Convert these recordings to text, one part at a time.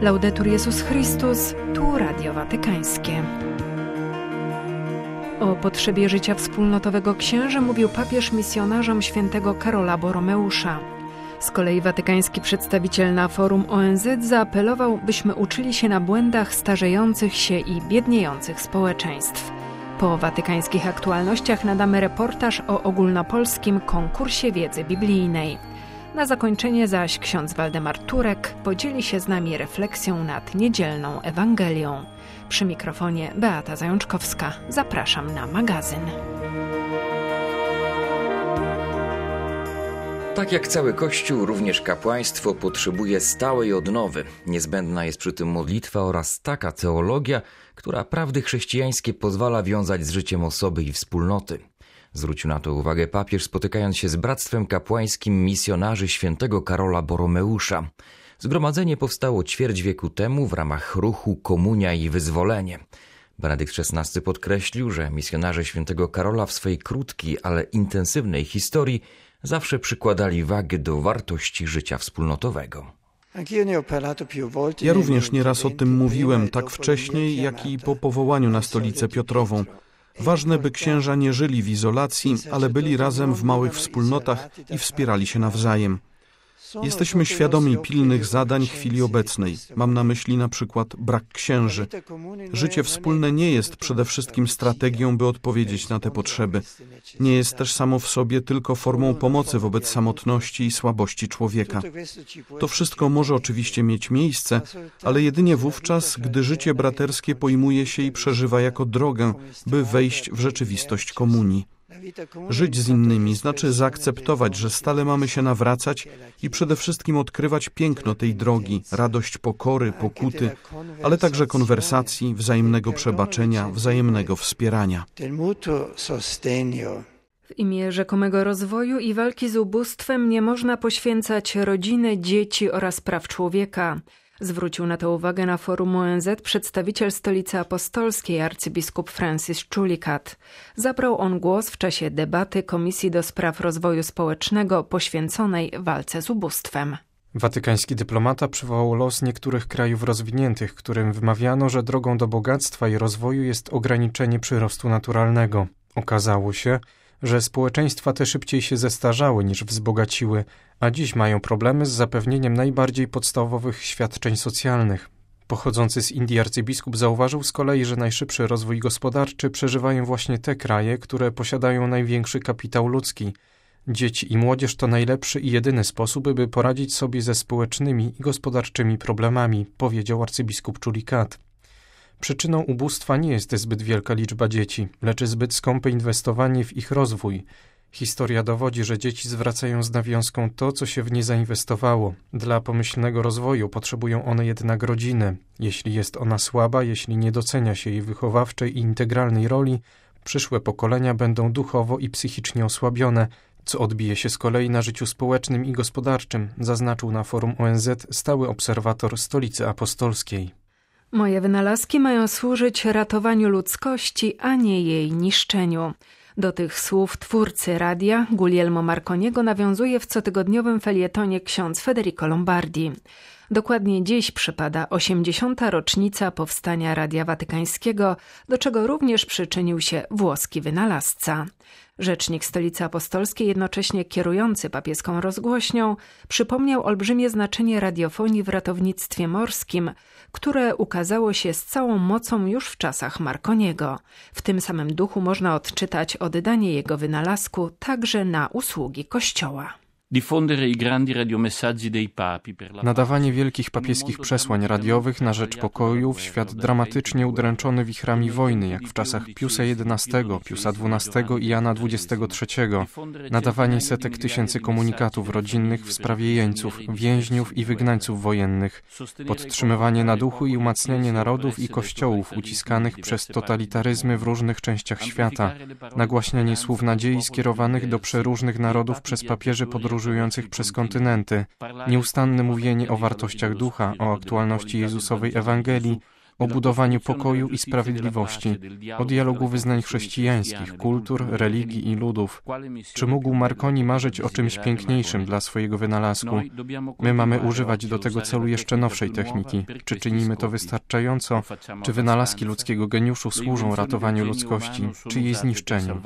Laudetur Jezus Chrystus, tu Radio Watykańskie. O potrzebie życia wspólnotowego księży mówił papież misjonarzom świętego Karola Boromeusza. Z kolei watykański przedstawiciel na forum ONZ zaapelował, byśmy uczyli się na błędach starzejących się i biedniejących społeczeństw. Po watykańskich aktualnościach nadamy reportaż o ogólnopolskim konkursie wiedzy biblijnej. Na zakończenie zaś ksiądz Waldemar Turek podzieli się z nami refleksją nad niedzielną Ewangelią. Przy mikrofonie Beata Zajączkowska. Zapraszam na magazyn. Tak jak cały Kościół, również kapłaństwo potrzebuje stałej odnowy. Niezbędna jest przy tym modlitwa oraz taka teologia, która prawdy chrześcijańskie pozwala wiązać z życiem osoby i wspólnoty. Zwrócił na to uwagę papież, spotykając się z Bractwem Kapłańskim Misjonarzy Świętego Karola Boromeusza. Zgromadzenie powstało ćwierć wieku temu w ramach ruchu Komunia i Wyzwolenie. Benedykt XVI podkreślił, że misjonarze Świętego Karola w swojej krótkiej, ale intensywnej historii zawsze przykładali wagę do wartości życia wspólnotowego. Ja również nieraz o tym mówiłem, tak wcześniej, jak i po powołaniu na Stolicę Piotrową. Ważne, by księża nie żyli w izolacji, ale byli razem w małych wspólnotach i wspierali się nawzajem. Jesteśmy świadomi pilnych zadań chwili obecnej. Mam na myśli na przykład brak księży. Życie wspólne nie jest przede wszystkim strategią, by odpowiedzieć na te potrzeby. Nie jest też samo w sobie tylko formą pomocy wobec samotności i słabości człowieka. To wszystko może oczywiście mieć miejsce, ale jedynie wówczas, gdy życie braterskie pojmuje się i przeżywa jako drogę, by wejść w rzeczywistość komunii. Żyć z innymi znaczy zaakceptować, że stale mamy się nawracać i przede wszystkim odkrywać piękno tej drogi, radość pokory, pokuty, ale także konwersacji, wzajemnego przebaczenia, wzajemnego wspierania. W imię rzekomego rozwoju i walki z ubóstwem nie można poświęcać rodziny, dzieci oraz praw człowieka. Zwrócił na to uwagę na forum ONZ przedstawiciel Stolicy Apostolskiej arcybiskup Francis Chulicat. Zabrał on głos w czasie debaty Komisji do Spraw Rozwoju Społecznego poświęconej walce z ubóstwem. Watykański dyplomata przywołał los niektórych krajów rozwiniętych, którym wymawiano, że drogą do bogactwa i rozwoju jest ograniczenie przyrostu naturalnego. Okazało się, że społeczeństwa te szybciej się zestarzały niż wzbogaciły, a dziś mają problemy z zapewnieniem najbardziej podstawowych świadczeń socjalnych. Pochodzący z Indii arcybiskup zauważył z kolei, że najszybszy rozwój gospodarczy przeżywają właśnie te kraje, które posiadają największy kapitał ludzki. Dzieci i młodzież to najlepszy i jedyny sposób, by poradzić sobie ze społecznymi i gospodarczymi problemami, powiedział arcybiskup Chulicat. Przyczyną ubóstwa nie jest zbyt wielka liczba dzieci, lecz zbyt skąpe inwestowanie w ich rozwój. Historia dowodzi, że dzieci zwracają z nawiązką to, co się w nie zainwestowało. Dla pomyślnego rozwoju potrzebują one jednak rodziny. Jeśli jest ona słaba, jeśli nie docenia się jej wychowawczej i integralnej roli, przyszłe pokolenia będą duchowo i psychicznie osłabione, co odbije się z kolei na życiu społecznym i gospodarczym, zaznaczył na forum ONZ stały obserwator Stolicy Apostolskiej. Moje wynalazki mają służyć ratowaniu ludzkości, a nie jej niszczeniu. Do tych słów twórcy radia Guglielmo Marconiego nawiązuje w cotygodniowym felietonie ksiądz Federico Lombardi. Dokładnie dziś przypada 80. rocznica powstania Radia Watykańskiego, do czego również przyczynił się włoski wynalazca. Rzecznik Stolicy Apostolskiej, jednocześnie kierujący papieską rozgłośnią, przypomniał olbrzymie znaczenie radiofonii w ratownictwie morskim, które ukazało się z całą mocą już w czasach Marconiego. W tym samym duchu można odczytać oddanie jego wynalazku także na usługi Kościoła. Nadawanie wielkich papieskich przesłań radiowych na rzecz pokoju w świat dramatycznie udręczony wichrami wojny, jak w czasach Piusa XI, Piusa XII i Jana XXIII. Nadawanie setek tysięcy komunikatów rodzinnych w sprawie jeńców, więźniów i wygnańców wojennych. Podtrzymywanie na duchu i umacnianie narodów i kościołów uciskanych przez totalitaryzmy w różnych częściach świata. Nagłaśnianie słów nadziei skierowanych do przeróżnych narodów przez papieży podróżujących przez kontynenty, nieustanne mówienie o wartościach ducha, o aktualności Jezusowej Ewangelii, o budowaniu pokoju i sprawiedliwości, o dialogu wyznań chrześcijańskich, kultur, religii i ludów. Czy mógł Marconi marzyć o czymś piękniejszym dla swojego wynalazku? My mamy używać do tego celu jeszcze nowszej techniki. Czy czynimy to wystarczająco? Czy wynalazki ludzkiego geniuszu służą ratowaniu ludzkości, czy jej zniszczeniu?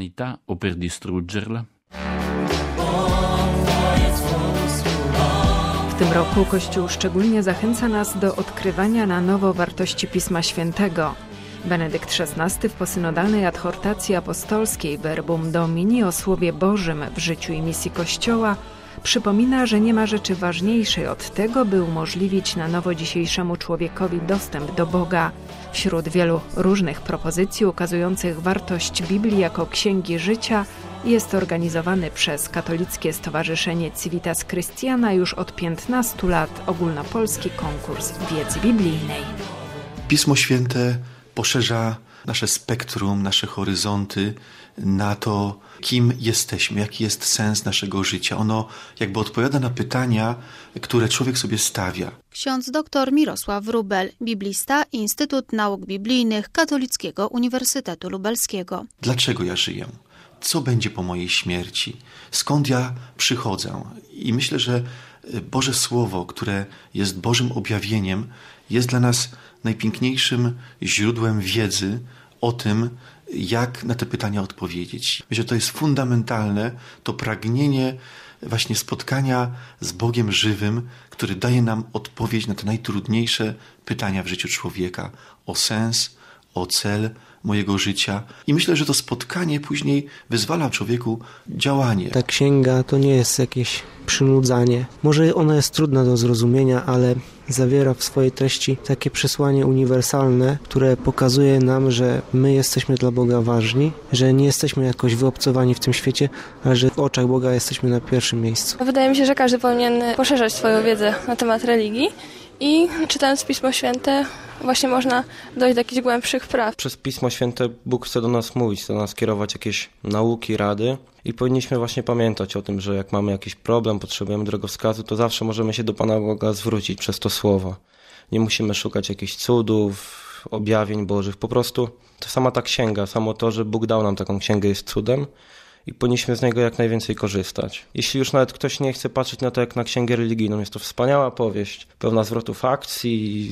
W tym roku Kościół szczególnie zachęca nas do odkrywania na nowo wartości Pisma Świętego. Benedykt XVI w posynodalnej adhortacji apostolskiej Verbum Domini o Słowie Bożym w życiu i misji Kościoła przypomina, że nie ma rzeczy ważniejszej od tego, by umożliwić na nowo dzisiejszemu człowiekowi dostęp do Boga. Wśród wielu różnych propozycji ukazujących wartość Biblii jako księgi życia jest organizowany przez Katolickie Stowarzyszenie Civitas Christiana już od 15 lat ogólnopolski konkurs wiedzy biblijnej. Pismo Święte poszerza nasze spektrum, nasze horyzonty na to, kim jesteśmy, jaki jest sens naszego życia. Ono jakby odpowiada na pytania, które człowiek sobie stawia. Ksiądz dr Mirosław Wróbel, biblista, Instytut Nauk Biblijnych Katolickiego Uniwersytetu Lubelskiego. Dlaczego ja żyję? Co będzie po mojej śmierci? Skąd ja przychodzę? I myślę, że Boże Słowo, które jest Bożym objawieniem, jest dla nas najpiękniejszym źródłem wiedzy o tym, jak na te pytania odpowiedzieć. Myślę, że to jest fundamentalne, to pragnienie właśnie spotkania z Bogiem żywym, który daje nam odpowiedź na te najtrudniejsze pytania w życiu człowieka. O sens, o cel mojego życia. I myślę, że to spotkanie później wyzwala człowieku działanie. Ta księga to nie jest jakieś przynudzanie. Może ona jest trudna do zrozumienia, ale zawiera w swojej treści takie przesłanie uniwersalne, które pokazuje nam, że my jesteśmy dla Boga ważni, że nie jesteśmy jakoś wyobcowani w tym świecie, ale że w oczach Boga jesteśmy na pierwszym miejscu. Wydaje mi się, że każdy powinien poszerzać swoją wiedzę na temat religii i czytając Pismo Święte właśnie można dojść do jakichś głębszych praw. Przez Pismo Święte Bóg chce do nas mówić, chce do nas kierować jakieś nauki, rady i powinniśmy właśnie pamiętać o tym, że jak mamy jakiś problem, potrzebujemy drogowskazu, to zawsze możemy się do Pana Boga zwrócić przez to Słowo. Nie musimy szukać jakichś cudów, objawień Bożych. Po prostu to sama ta księga, samo to, że Bóg dał nam taką księgę jest cudem i powinniśmy z niego jak najwięcej korzystać. Jeśli już nawet ktoś nie chce patrzeć na to jak na księgę religijną, jest to wspaniała powieść, pełna zwrotów akcji,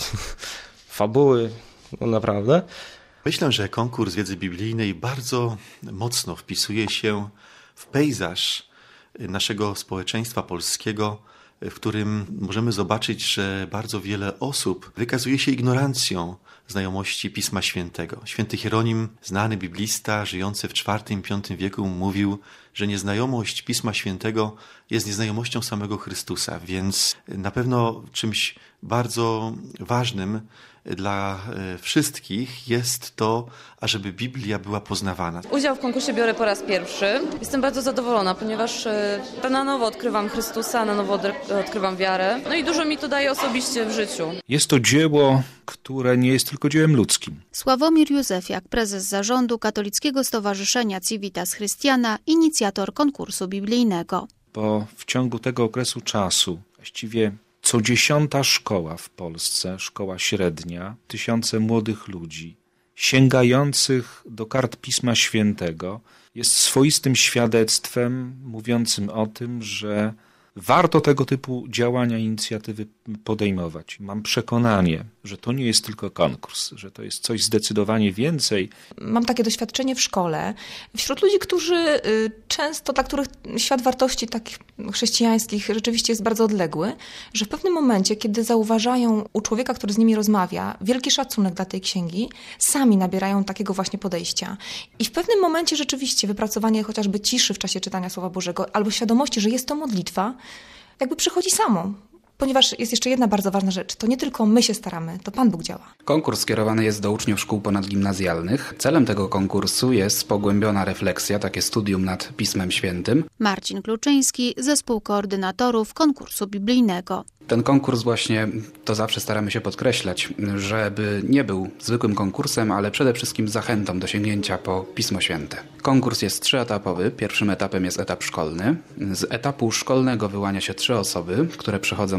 fabuły, no naprawdę. Myślę, że konkurs wiedzy biblijnej bardzo mocno wpisuje się w pejzaż naszego społeczeństwa polskiego, w którym możemy zobaczyć, że bardzo wiele osób wykazuje się ignorancją znajomości Pisma Świętego. Święty Hieronim, znany biblista, żyjący w IV i V wieku, mówił, że nieznajomość Pisma Świętego jest nieznajomością samego Chrystusa, więc na pewno czymś bardzo ważnym dla wszystkich jest to, ażeby Biblia była poznawana. Udział w konkursie biorę po raz pierwszy. Jestem bardzo zadowolona, ponieważ na nowo odkrywam Chrystusa, na nowo odkrywam wiarę. No i dużo mi to daje osobiście w życiu. Jest to dzieło, które nie jest tylko dziełem ludzkim. Sławomir Józefiak, prezes zarządu Katolickiego Stowarzyszenia Civitas Christiana, inicjator konkursu biblijnego. Bo w ciągu tego okresu czasu właściwie co 10. szkoła w Polsce, szkoła średnia, tysiące młodych ludzi sięgających do kart Pisma Świętego jest swoistym świadectwem mówiącym o tym, że warto tego typu działania, inicjatywy podejmować. Mam przekonanie, że to nie jest tylko konkurs, że to jest coś zdecydowanie więcej. Mam takie doświadczenie w szkole, wśród ludzi, którzy często, dla których świat wartości takich chrześcijańskich rzeczywiście jest bardzo odległy, że w pewnym momencie, kiedy zauważają u człowieka, który z nimi rozmawia, wielki szacunek dla tej księgi, sami nabierają takiego właśnie podejścia. I w pewnym momencie rzeczywiście wypracowanie chociażby ciszy w czasie czytania Słowa Bożego albo świadomości, że jest to modlitwa, jakby przychodzi samo. Ponieważ jest jeszcze jedna bardzo ważna rzecz. To nie tylko my się staramy, to Pan Bóg działa. Konkurs skierowany jest do uczniów szkół ponadgimnazjalnych. Celem tego konkursu jest pogłębiona refleksja, takie studium nad Pismem Świętym. Marcin Kluczyński, zespół koordynatorów konkursu biblijnego. Ten konkurs właśnie, to zawsze staramy się podkreślać, żeby nie był zwykłym konkursem, ale przede wszystkim zachętą do sięgnięcia po Pismo Święte. Konkurs jest 3-etapowy. Pierwszym etapem jest etap szkolny. Z etapu szkolnego wyłania się 3 osoby, które przechodzą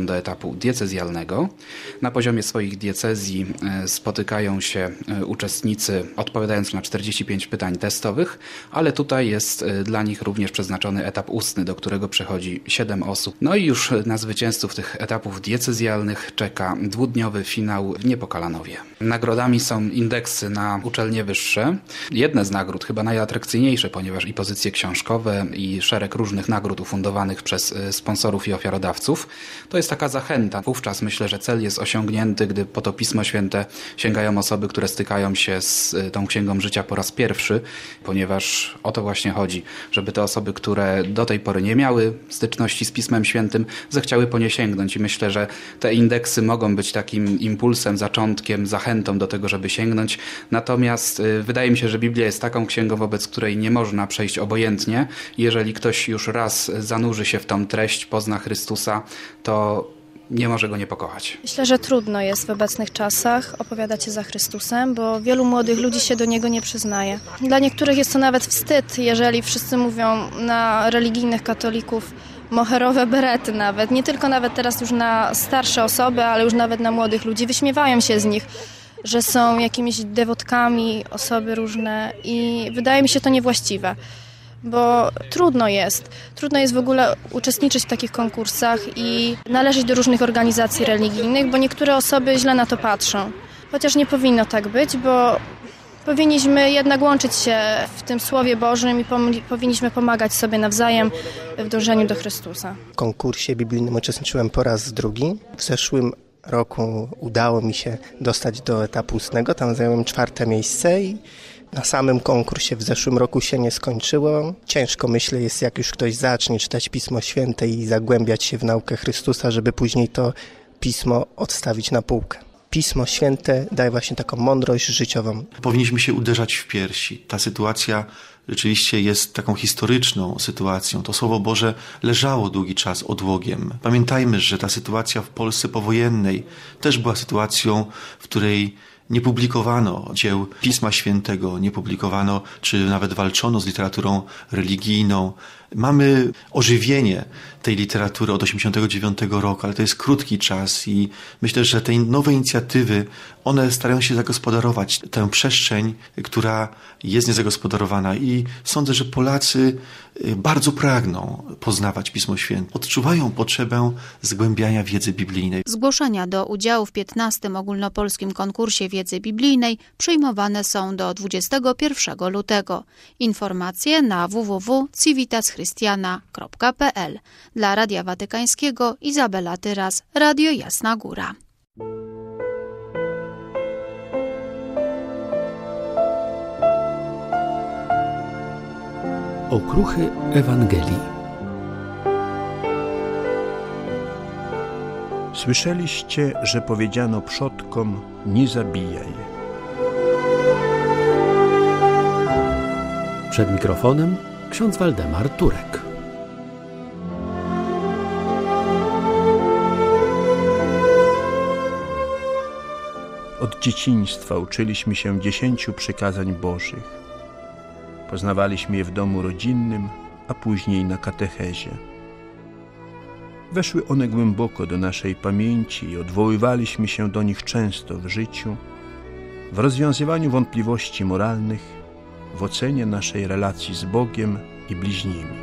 przechodzą do etapu diecezjalnego. Na poziomie swoich diecezji spotykają się uczestnicy odpowiadając na 45 pytań testowych, ale tutaj jest dla nich również przeznaczony etap ustny, do którego przechodzi 7 osób. No i już na zwycięzców tych etapów diecezjalnych czeka 2-dniowy finał w Niepokalanowie. Nagrodami są indeksy na uczelnie wyższe. Jedne z nagród, chyba najatrakcyjniejsze, ponieważ i pozycje książkowe, i szereg różnych nagród ufundowanych przez sponsorów i ofiarodawców. To jest taka zachęta. Wówczas myślę, że cel jest osiągnięty, gdy po to Pismo Święte sięgają osoby, które stykają się z tą Księgą Życia po raz pierwszy, ponieważ o to właśnie chodzi, żeby te osoby, które do tej pory nie miały styczności z Pismem Świętym, zechciały po nie sięgnąć i myślę, że te indeksy mogą być takim impulsem, zaczątkiem, zachętą do tego, żeby sięgnąć. Natomiast wydaje mi się, że Biblia jest taką księgą, wobec której nie można przejść obojętnie. Jeżeli ktoś już raz zanurzy się w tą treść, pozna Chrystusa, to nie może go nie pokochać. Myślę, że trudno jest w obecnych czasach opowiadać się za Chrystusem, bo wielu młodych ludzi się do Niego nie przyznaje. Dla niektórych jest to nawet wstyd, jeżeli wszyscy mówią na religijnych katolików moherowe berety nawet. Nie tylko nawet teraz już na starsze osoby, ale już nawet na młodych ludzi. Wyśmiewają się z nich, że są jakimiś dewotkami, osoby różne i wydaje mi się to niewłaściwe. Bo trudno jest w ogóle uczestniczyć w takich konkursach i należeć do różnych organizacji religijnych, bo niektóre osoby źle na to patrzą. Chociaż nie powinno tak być, bo powinniśmy jednak łączyć się w tym Słowie Bożym i powinniśmy pomagać sobie nawzajem w dążeniu do Chrystusa. W konkursie biblijnym uczestniczyłem po raz drugi. W zeszłym roku udało mi się dostać do etapu ustnego, tam zająłem 4. miejsce i na samym konkursie w zeszłym roku się nie skończyło. Ciężko, myślę, jest jak już ktoś zacznie czytać Pismo Święte i zagłębiać się w naukę Chrystusa, żeby później to Pismo odstawić na półkę. Pismo Święte daje właśnie taką mądrość życiową. Powinniśmy się uderzać w piersi. Ta sytuacja rzeczywiście jest taką historyczną sytuacją. To Słowo Boże leżało długi czas odłogiem. Pamiętajmy, że ta sytuacja w Polsce powojennej też była sytuacją, w której nie publikowano dzieł Pisma Świętego, nie publikowano, czy nawet walczono z literaturą religijną. Mamy ożywienie tej literatury od 1989 roku, ale to jest krótki czas i myślę, że te nowe inicjatywy, one starają się zagospodarować tę przestrzeń, która jest niezagospodarowana i sądzę, że Polacy bardzo pragną poznawać Pismo Święte. Odczuwają potrzebę zgłębiania wiedzy biblijnej. Zgłoszenia do udziału w 15. ogólnopolskim konkursie wiedzy biblijnej przyjmowane są do 21 lutego. Informacje na www.civitaschristiana.pl. Dla Radia Watykańskiego Izabela Tyras, Radio Jasna Góra. Okruchy Ewangelii. Słyszeliście, że powiedziano przodkom: nie zabijaj. Przed mikrofonem ksiądz Waldemar Turek. Od dzieciństwa uczyliśmy się 10 przykazań Bożych. Poznawaliśmy je w domu rodzinnym, a później na katechezie. Weszły one głęboko do naszej pamięci i odwoływaliśmy się do nich często w życiu, w rozwiązywaniu wątpliwości moralnych, w ocenie naszej relacji z Bogiem i bliźnimi.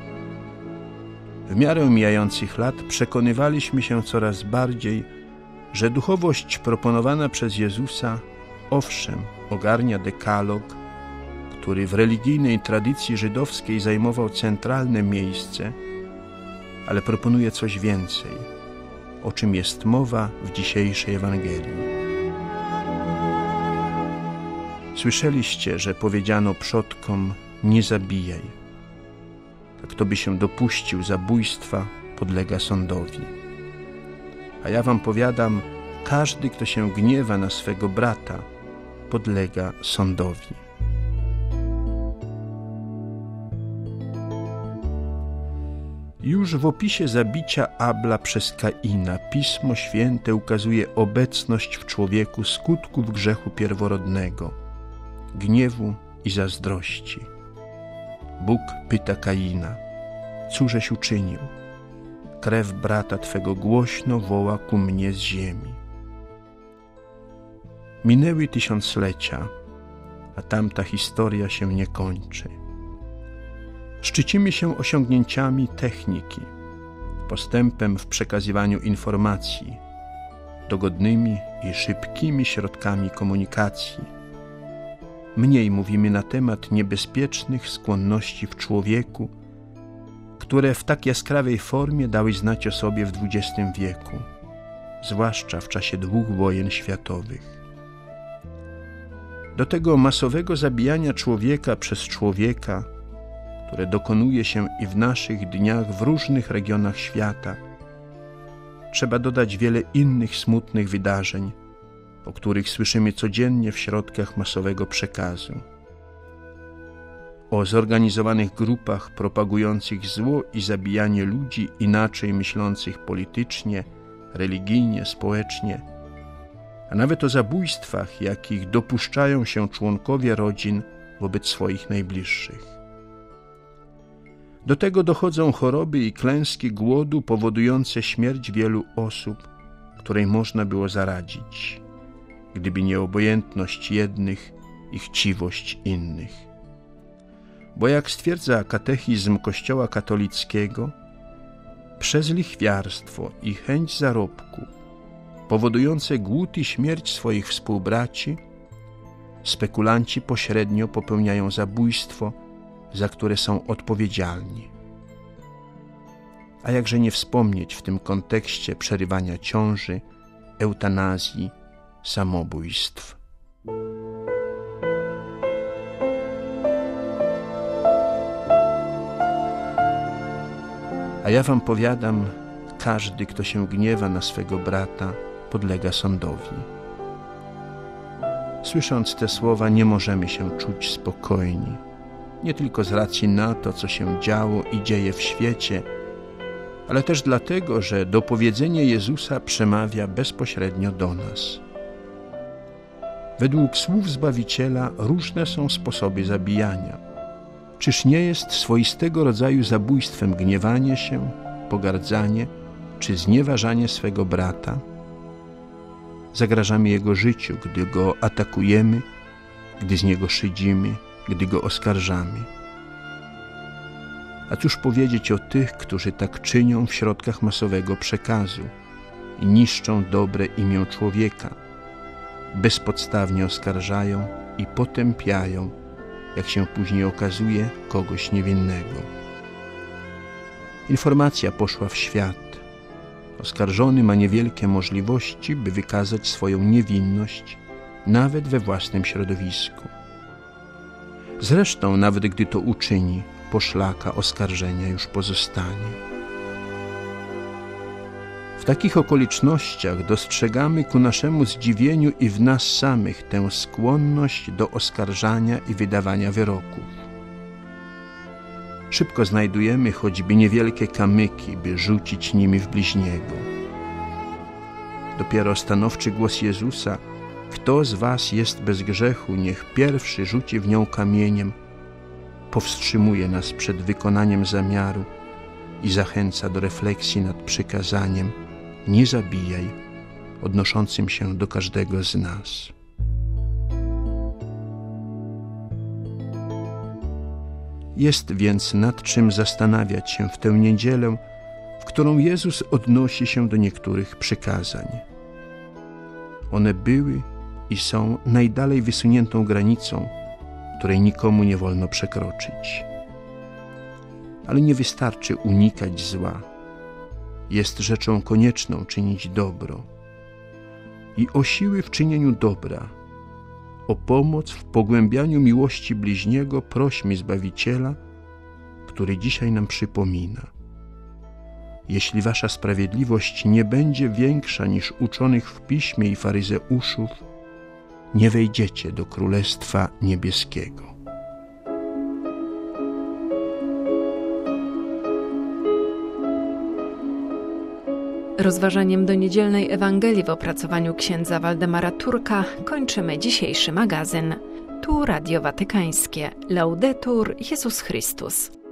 W miarę mijających lat przekonywaliśmy się coraz bardziej, że duchowość proponowana przez Jezusa owszem ogarnia dekalog, który w religijnej tradycji żydowskiej zajmował centralne miejsce, ale proponuje coś więcej, o czym jest mowa w dzisiejszej Ewangelii. Słyszeliście, że powiedziano przodkom: nie zabijaj. Kto by się dopuścił zabójstwa, podlega sądowi. A ja wam powiadam, każdy, kto się gniewa na swego brata, podlega sądowi. Już w opisie zabicia Abla przez Kaina Pismo Święte ukazuje obecność w człowieku skutków grzechu pierworodnego, gniewu i zazdrości. Bóg pyta Kaina: cóżeś uczynił? krew brata Twego głośno woła ku mnie z ziemi. Minęły tysiąclecia, a tamta historia się nie kończy. Szczycimy się osiągnięciami techniki, postępem w przekazywaniu informacji, dogodnymi i szybkimi środkami komunikacji. Mniej mówimy na temat niebezpiecznych skłonności w człowieku, które w tak jaskrawej formie dały znać o sobie w XX wieku, zwłaszcza w czasie 2 wojen światowych. Do tego masowego zabijania człowieka przez człowieka, które dokonuje się i w naszych dniach w różnych regionach świata, trzeba dodać wiele innych smutnych wydarzeń, o których słyszymy codziennie w środkach masowego przekazu. O zorganizowanych grupach propagujących zło i zabijanie ludzi inaczej myślących politycznie, religijnie, społecznie, a nawet o zabójstwach, jakich dopuszczają się członkowie rodzin wobec swoich najbliższych. Do tego dochodzą choroby i klęski głodu powodujące śmierć wielu osób, której można było zaradzić, gdyby nie obojętność jednych i chciwość innych. Bo jak stwierdza katechizm Kościoła katolickiego, przez lichwiarstwo i chęć zarobku powodujące głód i śmierć swoich współbraci, spekulanci pośrednio popełniają zabójstwo, za które są odpowiedzialni. A jakże nie wspomnieć w tym kontekście przerywania ciąży, eutanazji, samobójstw. A ja wam powiadam, każdy, kto się gniewa na swego brata, podlega sądowi. Słysząc te słowa, nie możemy się czuć spokojni. Nie tylko z racji na to, co się działo i dzieje w świecie, ale też dlatego, że dopowiedzenie Jezusa przemawia bezpośrednio do nas. Według słów Zbawiciela różne są sposoby zabijania. Czyż nie jest swoistego rodzaju zabójstwem gniewanie się, pogardzanie czy znieważanie swego brata? Zagrażamy jego życiu, gdy go atakujemy, gdy z niego szydzimy, gdy go oskarżamy. A cóż powiedzieć o tych, którzy tak czynią w środkach masowego przekazu i niszczą dobre imię człowieka, bezpodstawnie oskarżają i potępiają, jak się później okazuje, kogoś niewinnego. Informacja poszła w świat. Oskarżony ma niewielkie możliwości, by wykazać swoją niewinność, nawet we własnym środowisku. Zresztą, nawet gdy to uczyni, poszlaka oskarżenia już pozostanie. W takich okolicznościach dostrzegamy ku naszemu zdziwieniu i w nas samych tę skłonność do oskarżania i wydawania wyroków. Szybko znajdujemy choćby niewielkie kamyki, by rzucić nimi w bliźniego. Dopiero stanowczy głos Jezusa: kto z was jest bez grzechu, niech pierwszy rzuci w nią kamieniem, powstrzymuje nas przed wykonaniem zamiaru i zachęca do refleksji nad przykazaniem: nie zabijaj, odnoszącym się do każdego z nas. Jest więc nad czym zastanawiać się w tę niedzielę, w którą Jezus odnosi się do niektórych przykazań. One były i są najdalej wysuniętą granicą, której nikomu nie wolno przekroczyć. Ale nie wystarczy unikać zła. Jest rzeczą konieczną czynić dobro. I o siły w czynieniu dobra, o pomoc w pogłębianiu miłości bliźniego prośmy Zbawiciela, który dzisiaj nam przypomina: jeśli wasza sprawiedliwość nie będzie większa niż uczonych w piśmie i faryzeuszów, nie wejdziecie do Królestwa Niebieskiego. Rozważaniem do niedzielnej Ewangelii w opracowaniu księdza Waldemara Turka kończymy dzisiejszy magazyn. Tu Radio Watykańskie. Laudetur Jezus Chrystus.